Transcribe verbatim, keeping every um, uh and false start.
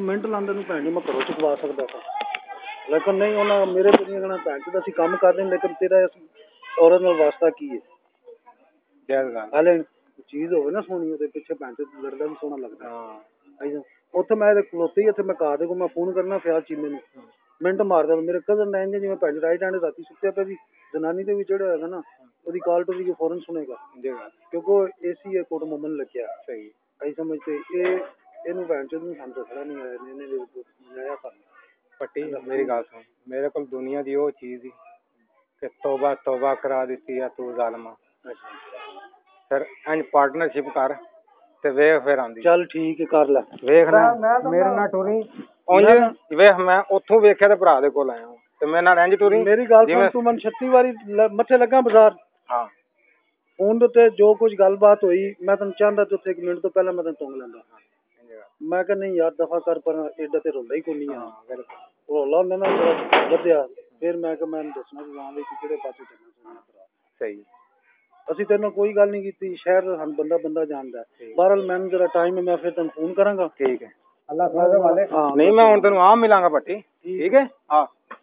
Minute ਲਾਉਂਦੇ ਨੂੰ ਭੈਣ ਜੀ ਮੈਂ ਘਰੋਂ ਚੁਕਵਾ ਸਕਦਾ ਸੀ, ਲੇਕਿਨ ਨਹੀਂ ਉਹਨਾਂ ਮੇਰੇ ਤੇ ਨਹੀਂ ਕਹਿਣਾ ਭੈਣ ਜੀ ਅਸੀਂ ਕੰਮ ਕਰ ਰਹੇ ਲੇਕਿਨ ਤੇਰਾ ਔਰਤ ਨਾਲ ਵਾਸਤਾ ਕੀ ਹੈ। ਹਾਲੇ ਚੀਜ਼ ਹੋਵੇ ਨਾ ਸੋਹਣੀ ਉਹਦੇ ਪਿੱਛੇ ਭੈਣ ਚ ਲੜਦਾ ਵੀ ਸੋਹਣਾ ਲੱਗਦਾ। ਹਾਂ ਉੱਥੇ ਮੈਂ ਖਲੋਤੀ ਇੱਥੇ ਮੈਂ ਘਰ ਦੇ ਕੋਲ ਮੈਂ ਫੋਨ ਕਰਨਾ ਫਿਆਜ਼ ਚੀਮੇ ਨੂੰ ਮਿੰਟ ਮਾਰਦਾ ਮੇਰੇ ਕਜ਼ਨ ਨੇ ਇੰਝ ਜਿਵੇਂ ਭੈਣ ਰਾਈਟ ਹੈਂਡ ਰਾਤੀ ਸੁੱਤਿਆ ਪਿਆ ਵੀ ਜਨਾਨੀ ਦੇ ਵੀ ਚੜਿਆ ਹੋਏਗਾ ਨਾ ਉਹਦੀ ਕਾਲ ਟੂ ਵੀ ਫੌਰਨ ਸੁਣੇਗਾ ਕਿਉਂਕਿ ਉਹ ਏ ਸੀ ਹੈ ਕੋਟ ਮੁੰਮਨ ਲੱਗਿਆ ਸਹੀ ਅਸੀਂ ਸਮਝਦੇ ਇਹ ਇਹਨੂੰ ਭੈਣ ਚੋਦ ਨੂੰ ਸਾਨੂੰ ਦੱਸਣਾ ਨਹੀਂ ਆਇਆ ਇਹਨੇ ਨਇਆ ਕੰਮ ਪੱਟੀ। ਮੇਰੀ ਗੱਲ ਸੁਣ ਮੇਰੇ ਕੋਲ ਦੁਨੀਆ ਦੀ ਉਹ ਚੀਜ਼ ਸੀ ਕਿ ਤੋਬਾ ਤੋਬਾ ਕਰਾ ਦਿੱਤੀ ਆ ਤੂੰ ਜ਼ਾਲਮਾ। ਫਿਰ ਇੰਝ ਪਾਰਟਨਰਸ਼ਿਪ ਕਰ ਤੇ ਵੇਖ ਫਿਰ ਆਂਦੀ ਚੱਲ ਠੀਕ ਹੈ ਕਰ ਲੈ ਵੇਖ ਲੈ ਮੇਰੇ ਨਾਲ ਟੁਰੀ ਉਂਝ ਵੇਖ ਮੈਂ ਉੱਥੋਂ ਵੇਖਿਆ ਤੇ ਭਰਾ ਦੇ ਕੋਲ ਆਇਆ ਤੇ ਮੇਰੇ ਨਾਲ ਇੰਝ ਟੁਰੀ। ਮੇਰੀ ਗੱਲ ਸੁਣ ਤੂੰ ਮੈਨੂੰ ਛੱਤੀ ਵਾਰੀ ਮੱਥੇ ਲੱਗਾ ਬਾਜ਼ਾਰ ਹਾਂ ਫੋਨ ਦੇ ਉੱਤੇ ਜੋ ਕੁਝ ਗੱਲਬਾਤ ਹੋਈ ਮੈਂ ਤੈਨੂੰ ਚਾਹੁੰਦਾ ਤੇ ਉੱਥੇ ਇੱਕ ਮਿੰਟ ਤੋਂ ਪਹਿਲਾਂ ਮੈਂ ਤੈਨੂੰ ਟੁੰਗ ਲੈਂਦਾ। ਮੈਂ ਕਿਹਾ ਨਹੀਂ ਯਾਰ ਦਫਾ ਕਰ ਪਰ ਏਡਾ ਤੇ ਰੋਲਾ ਹੀ ਕੋਈ ਨਹੀਂ ਆ ਰੋਲਾ ਹੁੰਦਾ ਨਾ ਵਧਿਆ ਫਿਰ ਮੈਂ ਕਿਹਾ ਮੈਂ ਦੱਸਣਾ ਕਿ ਹਾਂ ਵੀ ਕਿਹੜੇ ਪਾਸੇ ਚੱਲਣਾ ਭਰਾ ਸਹੀ। ਅਸੀਂ ਤੇਰੇ ਨਾਲ ਕੋਈ ਗੱਲ ਨਹੀਂ ਕੀਤੀ ਸ਼ਹਿਰ ਦਾ ਸਾਨੂੰ ਬੰਦਾ ਬੰਦਾ ਜਾਣਦਾ ਬਹਰਹਾਲ ਮੈਨੂੰ ਜਰਾ ਟਾਈਮ ਹੈ ਮੈਂ ਫਿਰ ਤੈਨੂੰ ਫੋਨ ਕਰਾਂਗਾ। ਠੀਕ ਹੈ ਅੱਲਾ ਵਾਲੇ ਨਹੀਂ ਮੈਂ ਹੁਣ ਤੈਨੂੰ ਆਮ ਮਿਲਾਂਗਾ ਪੱਟੀ ਠੀਕ ਹੈ ਹਾਂ।